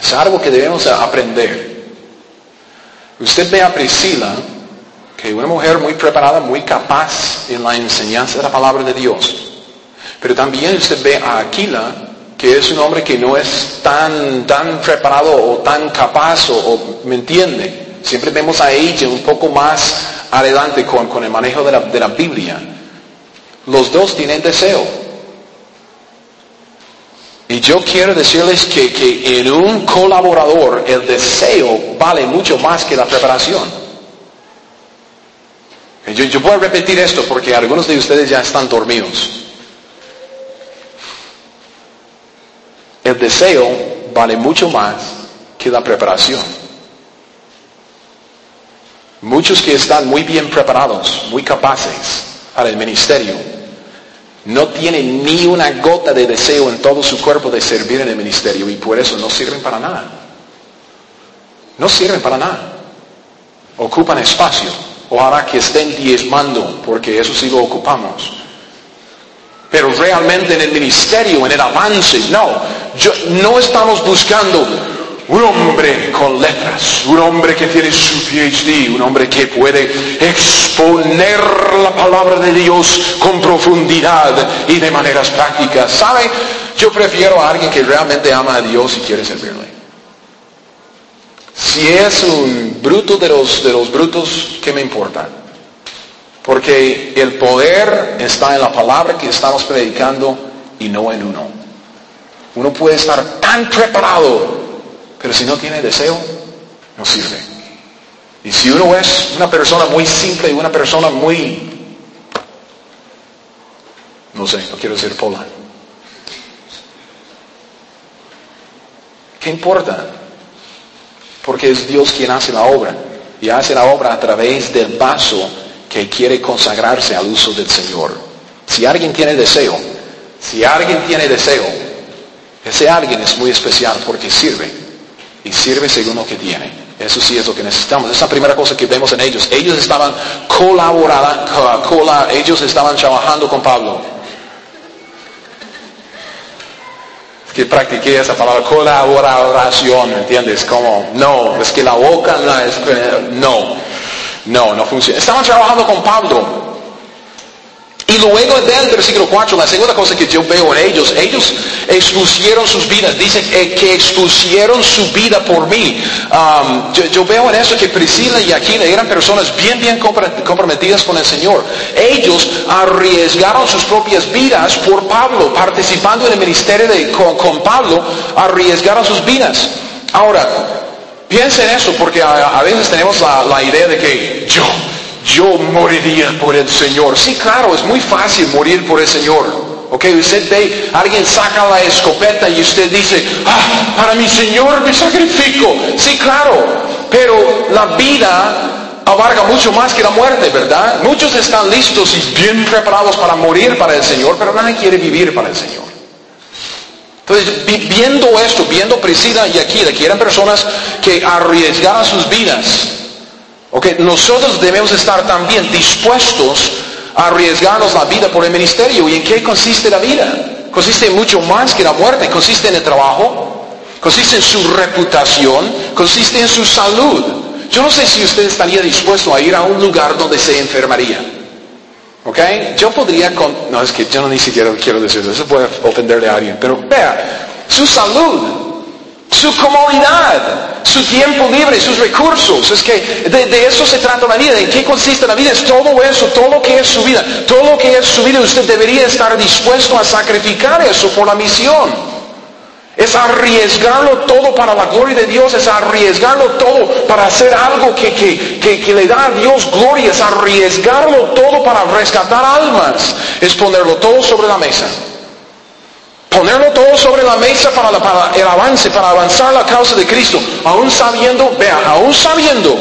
Es algo que debemos aprender. Usted ve a Priscila, que es una mujer muy preparada, muy capaz en la enseñanza de la palabra de Dios. Pero también usted ve a Aquila, que es un hombre que no es tan, tan preparado o tan capaz, o, o ¿me entiende? Siempre vemos a ella un poco más adelante con, con el manejo de la, de la Biblia. Los dos tienen deseo. Y yo quiero decirles que, que en un colaborador el deseo vale mucho más que la preparación. Yo, yo voy a repetir esto porque algunos de ustedes ya están dormidos. El deseo vale mucho más que la preparación. Muchos que están muy bien preparados, muy capaces para el ministerio, no tienen ni una gota de deseo en todo su cuerpo de servir en el ministerio y por eso no sirven para nada. No sirven para nada. Ocupan espacio. Ojalá que estén diezmando, porque eso sí lo ocupamos. Pero realmente en el ministerio, en el avance, no. Yo, no estamos buscando un hombre con letras, un hombre que tiene su P H D, un hombre que puede exponer la palabra de Dios con profundidad y de maneras prácticas. ¿Sabe? Yo prefiero a alguien que realmente ama a Dios y quiere servirle. Si es un bruto de los, de los brutos, ¿qué me importa? Porque el poder está en la palabra que estamos predicando y no en uno. Uno puede estar tan preparado, pero si no tiene deseo, no sirve. Y si uno es una persona muy simple y una persona muy, no sé, no quiero decir pola. ¿Qué importa? Porque es Dios quien hace la obra. Y hace la obra a través del vaso que quiere consagrarse al uso del Señor. Si alguien tiene deseo, si alguien tiene deseo, ese alguien es muy especial porque sirve. Y sirve según lo que tiene. Eso sí es lo que necesitamos. Esa es la primera cosa que vemos en ellos. Ellos estaban colaborando, cola, ellos estaban trabajando con Pablo. Es que practiqué esa palabra, colaboración, ¿entiendes? Como, no, es que la boca, la, es, no, no, no funciona. Estaban trabajando con Pablo. Y luego del versículo cuatro, la segunda cosa que yo veo en ellos, ellos expusieron sus vidas, dice que, que expusieron su vida por mí. Um, yo, yo veo en eso que Priscila y Aquila eran personas bien, bien comprometidas con el Señor. Ellos arriesgaron sus propias vidas por Pablo, participando en el ministerio de, con, con Pablo, arriesgaron sus vidas. Ahora, piensen en eso, porque a, a veces tenemos la, la idea de que yo... Yo moriría por el Señor. Sí, claro, es muy fácil morir por el Señor. Ok, usted ve, alguien saca la escopeta y usted dice, ah, para mi Señor me sacrifico. Sí, claro, pero la vida abarca mucho más que la muerte, ¿verdad? Muchos están listos y bien preparados para morir para el Señor, pero nadie quiere vivir para el Señor. Entonces, viendo esto, viendo Priscila y Aquila, que eran personas que arriesgaban sus vidas, okay, nosotros debemos estar también dispuestos a arriesgarnos la vida por el ministerio. ¿Y en qué consiste la vida? Consiste en mucho más que la muerte. Consiste en el trabajo, consiste en su reputación, consiste en su salud. Yo no sé si usted estaría dispuesto a ir a un lugar donde se enfermaría. ¿Ok? Yo podría... Con... No, es que yo no ni siquiera quiero decirlo. Eso puede ofenderle a alguien. Pero vea, su salud, su comodidad, su tiempo libre, sus recursos. Es que de, de eso se trata la vida. ¿En qué consiste la vida? Es todo eso, todo lo que es su vida. Todo lo que es su vida, usted debería estar dispuesto a sacrificar eso por la misión. Es arriesgarlo todo para la gloria de Dios. Es arriesgarlo todo para hacer algo que, que, que, que le da a Dios gloria. Es arriesgarlo todo para rescatar almas. Es ponerlo todo sobre la mesa. Ponerlo todo sobre la mesa para, la, para el avance, para avanzar la causa de Cristo. Aún sabiendo, vea, aún sabiendo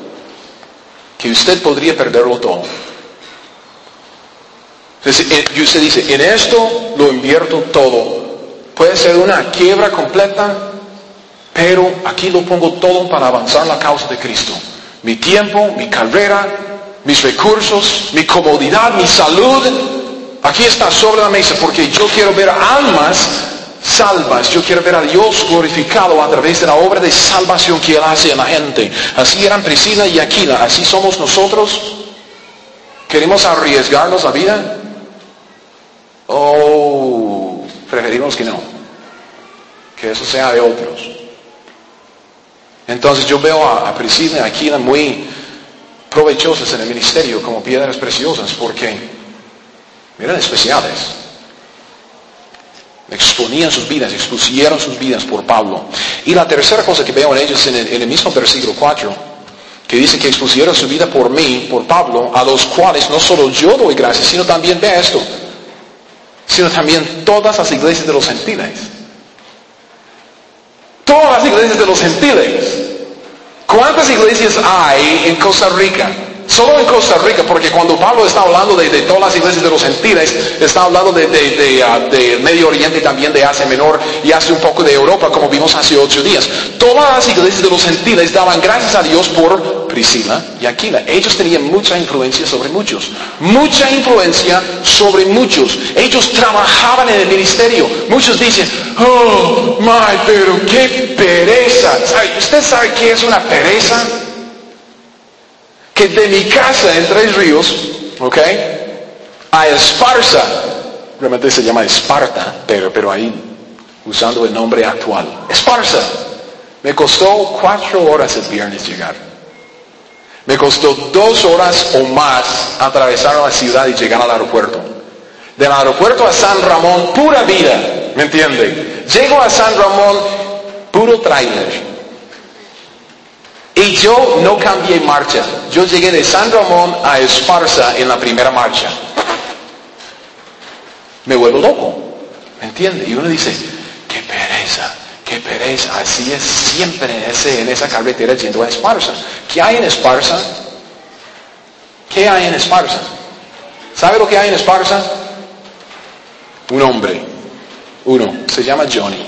que usted podría perderlo todo. Entonces, y usted dice, en esto lo invierto todo. Puede ser una quiebra completa, pero aquí lo pongo todo para avanzar la causa de Cristo. Mi tiempo, mi carrera, mis recursos, mi comodidad, mi salud. Aquí está sobre la mesa porque yo quiero ver almas salvas. Yo quiero ver a Dios glorificado a través de la obra de salvación que Él hace en la gente. Así eran Priscila y Aquila. Así somos nosotros. ¿Queremos arriesgarnos la vida? ¿O preferimos que no? Que eso sea de otros. Entonces yo veo a, a Priscila y Aquila muy provechosas en el ministerio como piedras preciosas porque eran especiales. Exponían sus vidas, expusieron sus vidas por Pablo. Y la tercera cosa que veo en ellos en el, en el mismo versículo cuatro, que dice que expusieron su vida por mí, por Pablo, a los cuales no solo yo doy gracias, sino también, vea esto, sino también todas las iglesias de los gentiles. Todas las iglesias de los gentiles. ¿Cuántas iglesias hay en Costa Rica? Solo en Costa Rica, porque cuando Pablo está hablando de, de todas las iglesias de los gentiles, está hablando de, de, de, uh, de Medio Oriente y también de Asia Menor y hace un poco de Europa, como vimos hace ocho días. Todas las iglesias de los gentiles daban gracias a Dios por Priscila y Aquila. Ellos tenían mucha influencia sobre muchos. Mucha influencia sobre muchos. Ellos trabajaban en el ministerio. Muchos dicen, oh, my, pero qué pereza. ¿Sabe? ¿Usted sabe qué es una pereza? Que de mi casa en Tres Ríos, ¿ok? A Esparza, realmente se llama Esparta, pero, pero ahí usando el nombre actual. Esparza, me costó cuatro horas el viernes llegar. Me costó dos horas o más atravesar la ciudad y llegar al aeropuerto. Del aeropuerto a San Ramón, pura vida, ¿me entiende? Llego a San Ramón, puro tráiler. Y yo no cambié marcha. Yo llegué de San Ramón a Esparza en la primera marcha. Me vuelvo loco. ¿Me entiende? Y uno dice, qué pereza, qué pereza. Así es siempre en, ese, en esa carretera yendo a Esparza. ¿Qué hay en Esparza? ¿Qué hay en Esparza? ¿Sabe lo que hay en Esparza? Un hombre. Uno. Se llama Johnny.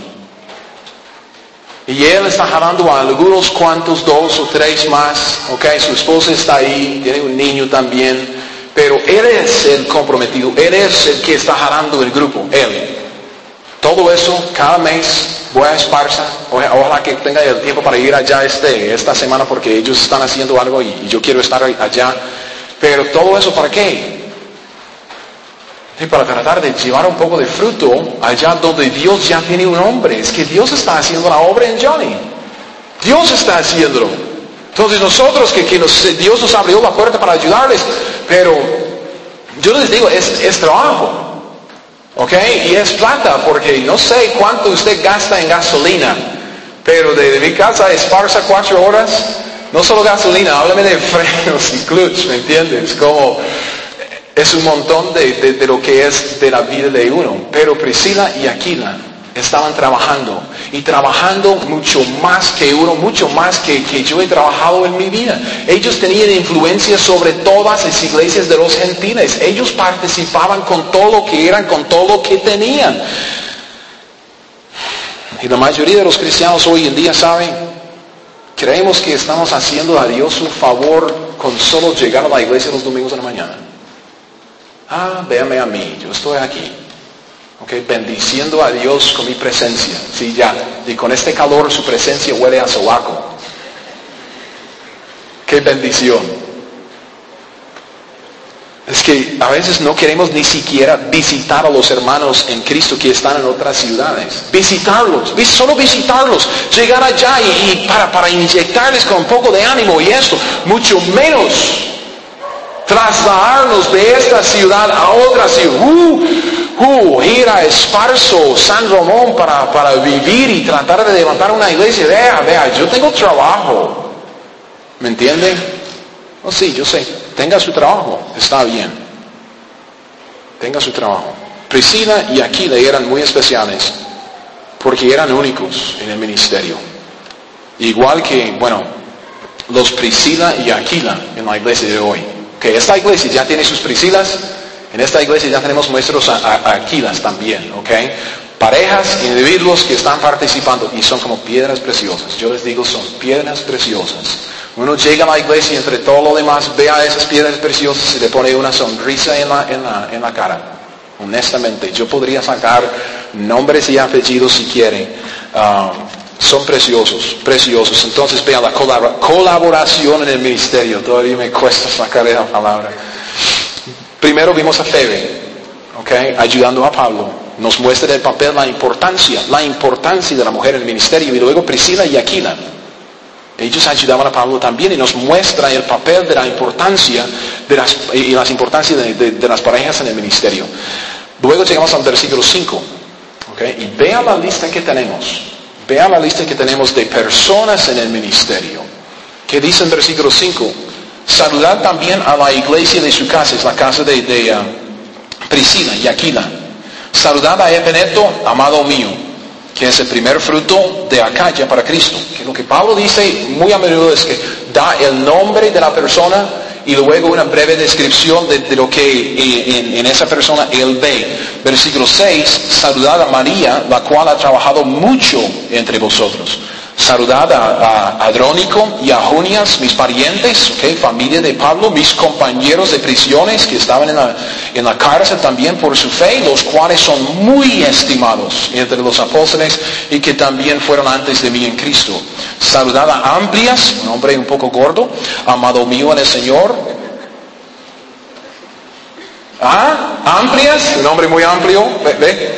Y él está jalando a algunos cuantos, dos o tres más, ok, su esposa está ahí, tiene un niño también, pero él es el comprometido, él es el que está jalando el grupo, él. Todo eso, cada mes voy a Esparza, ojalá que tenga el tiempo para ir allá este, esta semana porque ellos están haciendo algo y, y yo quiero estar allá, pero todo eso ¿para qué? Y para tratar de llevar un poco de fruto allá donde Dios ya tiene un hombre. Es que Dios está haciendo la obra en Johnny. Dios está haciéndolo. Entonces nosotros que, que nos, Dios nos abrió la puerta para ayudarles, pero yo les digo, es, es trabajo. ¿Ok? Y es plata, porque no sé cuánto usted gasta en gasolina, pero de, de mi casa a Esparza cuatro horas, no solo gasolina, háblame de frenos y clutch, ¿me entiendes? Como... es un montón de, de, de lo que es de la vida de uno. Pero Priscila y Aquila estaban trabajando. Y trabajando mucho más que uno, mucho más que, que yo he trabajado en mi vida. Ellos tenían influencia sobre todas las iglesias de los gentiles. Ellos participaban con todo lo que eran, con todo lo que tenían. Y la mayoría de los cristianos hoy en día saben, creemos que estamos haciendo a Dios un favor con solo llegar a la iglesia los domingos de la mañana. Ah, véame a mí, yo estoy aquí. Ok, bendiciendo a Dios con mi presencia. Sí, ya. Y con este calor su presencia huele a sobaco. Qué bendición. Es que a veces no queremos ni siquiera visitar a los hermanos en Cristo que están en otras ciudades. Visitarlos, solo visitarlos. Llegar allá y, y para, para inyectarles con un poco de ánimo y esto. Mucho menos trasladarnos de esta ciudad a otra ciudad. Uh, uh, ir a Esparzo, San Ramón para, para vivir y tratar de levantar una iglesia. Vea, vea, yo tengo trabajo. ¿Me entiende? Oh, sí, yo sé. Tenga su trabajo, está bien. Tenga su trabajo. Priscila y Aquila eran muy especiales porque eran únicos en el ministerio. Igual que, bueno, los Priscila y Aquila en la iglesia de hoy. Que esta iglesia ya tiene sus Priscilas, en esta iglesia ya tenemos nuestros Aquilas también, ¿ok? Parejas, individuos que están participando y son como piedras preciosas. Yo les digo, son piedras preciosas. Uno llega a la iglesia y entre todo lo demás ve a esas piedras preciosas y le pone una sonrisa en la, en la, en la cara. Honestamente, yo podría sacar nombres y apellidos si quieren. Um, son preciosos, preciosos. Entonces vean la colab- colaboración en el ministerio. Todavía me cuesta sacar esa palabra. Primero vimos a Febe, okay, ayudando a Pablo. Nos muestra el papel, la importancia, la importancia de la mujer en el ministerio. Y luego Priscila y Aquila. Ellos ayudaban a Pablo también y nos muestra el papel de la importancia de las, y las importancias de, de, de las parejas en el ministerio. Luego llegamos al versículo cinco. Okay, y vea la lista que tenemos. Vea la lista que tenemos de personas en el ministerio. ¿Qué dice en versículo cinco? Saludad también a la iglesia de su casa, es la casa de, de uh, Priscila y Aquila. Saludad a Epeneto, amado mío, que es el primer fruto de Acaya para Cristo. Que lo que Pablo dice muy a menudo es que da el nombre de la persona y luego una breve descripción de, de lo que en, en esa persona él ve. Versículo seis, saludad a María, la cual ha trabajado mucho entre vosotros. Saludad a, a Adrónico y a Junias, mis parientes, okay, familia de Pablo, mis compañeros de prisiones que estaban en la, en la cárcel también por su fe, los cuales son muy estimados entre los apóstoles y que también fueron antes de mí en Cristo. Saludad a Amplias, un hombre un poco gordo, amado mío en el Señor. Ah, Amplias, un hombre muy amplio, ve, ve.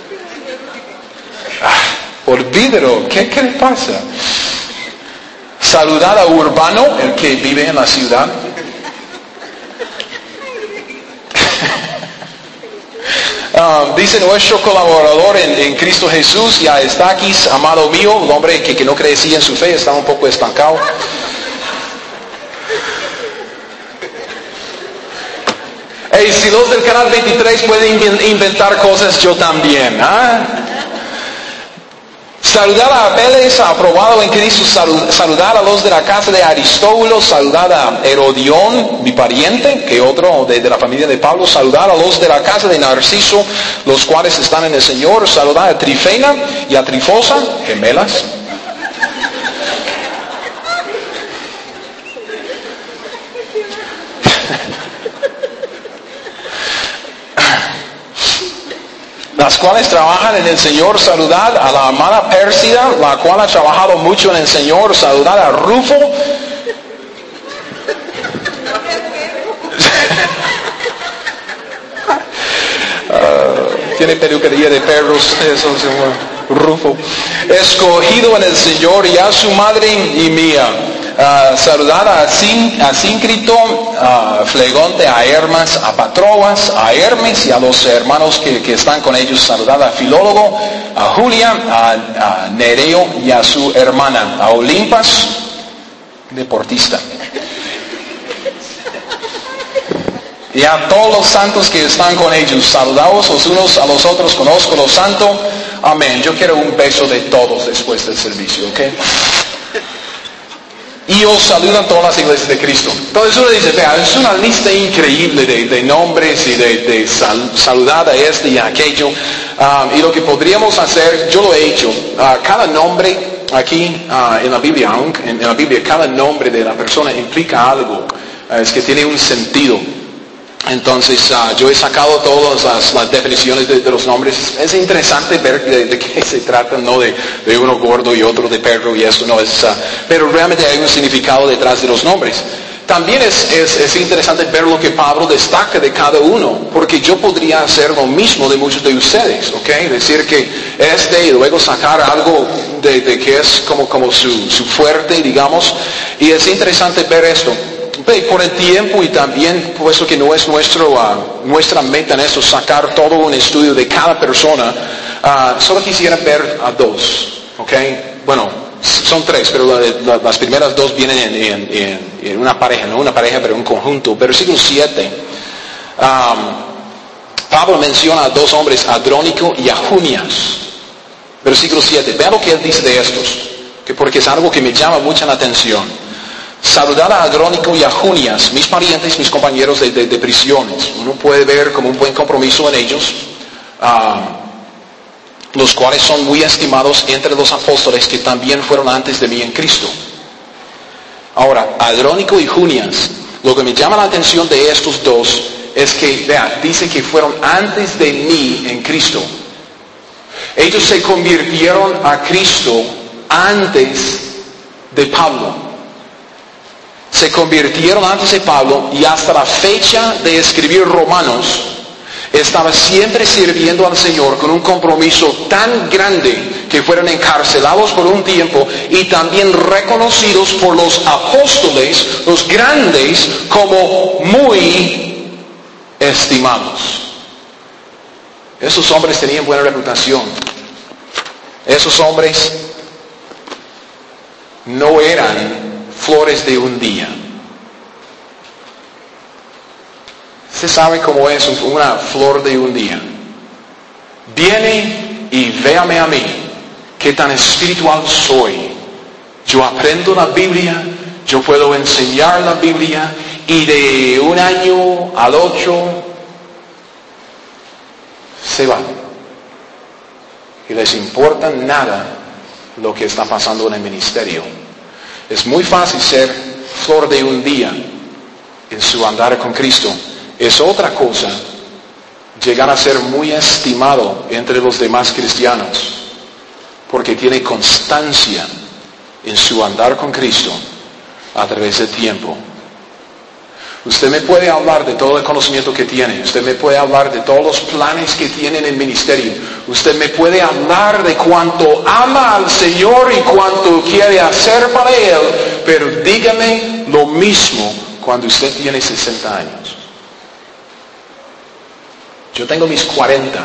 Ah. Olvídelo, ¿qué, ¿qué le pasa? Saludad a Urbano, el que vive en la ciudad. um, dice nuestro colaborador en, en Cristo Jesús, ya está aquí, amado mío, el hombre que, que no crecía en su fe, estaba un poco estancado. Hey, si los del canal veintitrés pueden inventar cosas, yo también, ¿ah? Saludar a Apeles, aprobado en Cristo, saludar a los de la casa de Aristóbulo, saludar a Herodión, mi pariente, que otro de, de la familia de Pablo, saludar a los de la casa de Narciso, los cuales están en el Señor, saludar a Trifena y a Trifosa, gemelas. Las cuales trabajan en el Señor, saludad a la amada Pérsida, la cual ha trabajado mucho en el Señor, saludad a Rufo. uh, tiene peluquería de perros, eso se llama Rufo. Escogido en el Señor y a su madre y mía. Uh, saludar a, Sin, a Síncrito, a Flegonte, a Hermas, a Patrobas, a Hermes y a los hermanos que, que están con ellos. Saludar a Filólogo, a Julia, a, a Nereo y a su hermana, a Olimpas, deportista. Y a todos los santos que están con ellos. Saludaos los unos a los otros, conozco los santos. Amén. Yo quiero un beso de todos después del servicio, ¿ok? Y os saludan todas las iglesias de Cristo. Entonces uno dice, vea, es una lista increíble de, de nombres y de, de sal, saludar a este y a aquello. Um, y lo que podríamos hacer, yo lo he hecho. Uh, cada nombre aquí uh, en la Biblia, en, en la Biblia, cada nombre de la persona implica algo. Uh, es que tiene un sentido. Entonces uh, yo he sacado todas las, las definiciones de, de los nombres. Es interesante ver de, de qué se trata, no de, de uno gordo y otro de perro y eso no es, uh, pero realmente hay un significado detrás de los nombres. También es, es, es interesante ver lo que Pablo destaca de cada uno, porque yo podría hacer lo mismo de muchos de ustedes, ¿ok? Decir que este y luego sacar algo de, de que es como, como su, su fuerte, digamos, y es interesante ver esto. Por el tiempo y también puesto que no es nuestro, uh, nuestra meta en esto, sacar todo un estudio de cada persona, uh, solo quisiera ver a dos, ¿ok? Bueno, son tres, pero la, la, las primeras dos vienen en, en, en, en una pareja, no una pareja, pero un conjunto. Versículo siete, um, Pablo menciona a dos hombres, a Adrónico y a Junias. Versículo siete, vean lo que él dice de estos, que porque es algo que me llama mucha la atención. Saludar a Adrónico y a Junias, mis parientes, mis compañeros de, de, de prisiones. Uno puede ver como un buen compromiso en ellos, uh, los cuales son muy estimados entre los apóstoles que también fueron antes de mí en Cristo. Ahora, Adrónico y Junias, lo que me llama la atención de estos dos es que, vea, dice que fueron antes de mí en Cristo. Ellos se convirtieron a Cristo antes de Pablo. Se convirtieron antes de Pablo y hasta la fecha de escribir Romanos estaba siempre sirviendo al Señor con un compromiso tan grande que fueron encarcelados por un tiempo y también reconocidos por los apóstoles, los grandes, como muy estimados. Esos hombres tenían buena reputación. Esos hombres no eran flores de un día. Usted sabe cómo es una flor de un día. Viene y véame a mí, qué tan espiritual soy. Yo aprendo la Biblia, yo puedo enseñar la Biblia, y de un año al otro se van. Y les importa nada lo que está pasando en el ministerio. Es muy fácil ser flor de un día en su andar con Cristo. Es otra cosa llegar a ser muy estimado entre los demás cristianos, porque tiene constancia en su andar con Cristo a través del tiempo. Usted me puede hablar de todo el conocimiento que tiene, usted me puede hablar de todos los planes que tiene en el ministerio, usted me puede hablar de cuánto ama al Señor y cuánto quiere hacer para Él, pero dígame lo mismo cuando usted tiene sesenta años. Yo tengo mis cuarenta.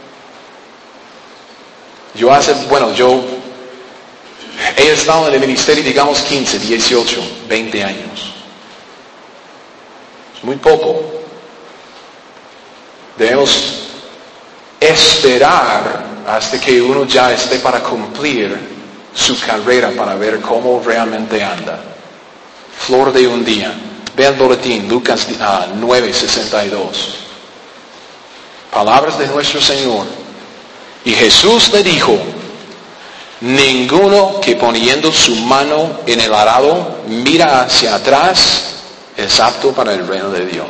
Yo hace, bueno, yo he estado en el ministerio, digamos, quince, dieciocho, veinte años. Es muy poco. Debemos esperar hasta que uno ya esté para cumplir su carrera, para ver cómo realmente anda. Flor de un día. Ve el boletín, Lucas uh, nueve, sesenta y dos. Palabras de nuestro Señor. Y Jesús le dijo: ninguno que poniendo su mano en el arado mira hacia atrás es apto para el reino de Dios.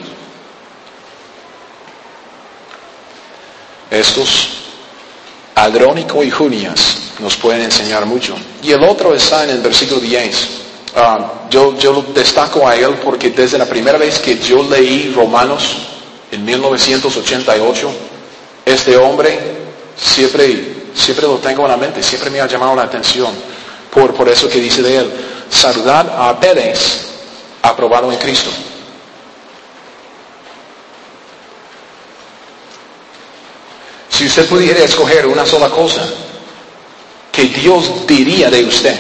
Estos, Adrónico y Junias, nos pueden enseñar mucho. Y el otro está en el versículo diez. Uh, yo, yo lo destaco a él porque desde la primera vez que yo leí Romanos en mil novecientos ochenta y ocho, este hombre siempre, siempre lo tengo en la mente, siempre me ha llamado la atención. Por, por eso que dice de él: saludad a Pérez, aprobado en Cristo. Si usted pudiera escoger una sola cosa que Dios diría de usted: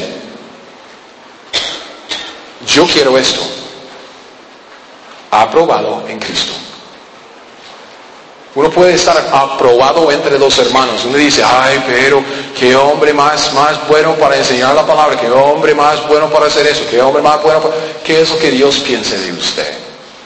yo quiero esto, aprobado en Cristo. Uno puede estar aprobado entre los hermanos. Uno dice: ay, pero qué hombre más, más bueno para enseñar la palabra, qué hombre más bueno para hacer eso, qué hombre más bueno para... ¿Qué es lo que Dios piensa de usted?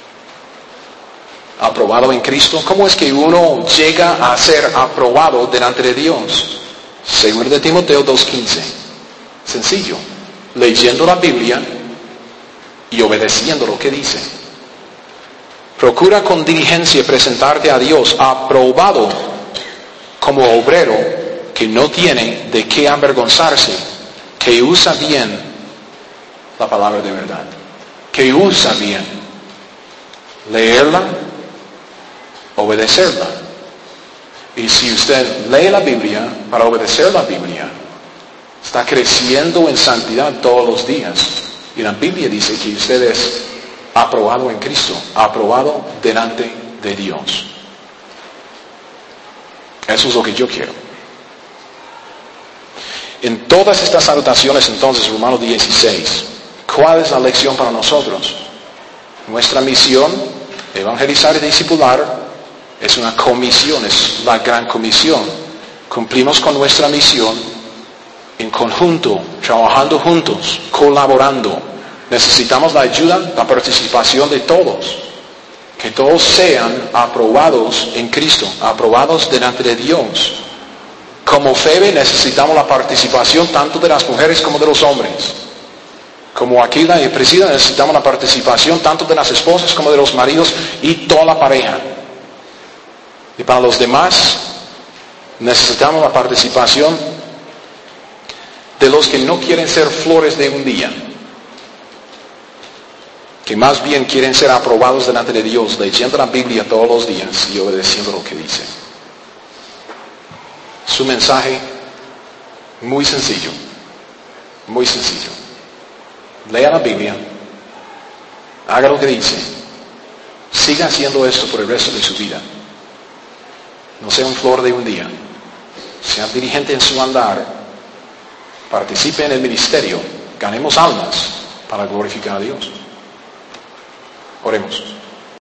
Aprobado en Cristo. ¿Cómo es que uno llega a ser aprobado delante de Dios? Según de Timoteo dos quince. Sencillo. Leyendo la Biblia y obedeciendo lo que dice. Procura con diligencia presentarte a Dios aprobado como obrero que no tiene de qué avergonzarse, que usa bien la palabra de verdad, que usa bien leerla, obedecerla. Y si usted lee la Biblia para obedecer la Biblia, está creciendo en santidad todos los días. Y la Biblia dice que usted es aprobado en Cristo, aprobado delante de Dios. Eso es lo que yo quiero. En todas estas anotaciones, entonces, Romanos dieciséis, ¿cuál es la lección para nosotros? Nuestra misión, evangelizar y discipular, es una comisión, es la gran comisión. Cumplimos con nuestra misión en conjunto, trabajando juntos, colaborando. Necesitamos la ayuda, la participación de todos. Que todos sean aprobados en Cristo, aprobados delante de Dios. Como Febe necesitamos la participación tanto de las mujeres como de los hombres. Como Aquila y Priscila necesitamos la participación tanto de las esposas como de los maridos y toda la pareja. Y para los demás, Necesitamos la participación de los que no quieren ser flores de un día, que más bien quieren ser aprobados delante de Dios, leyendo la Biblia todos los días y obedeciendo lo que dice. Su mensaje, muy sencillo, muy sencillo. Lea la Biblia, haga lo que dice, siga haciendo esto por el resto de su vida. No sea un flor de un día, sea diligente en su andar, participe en el ministerio, ganemos almas para glorificar a Dios. Oremos.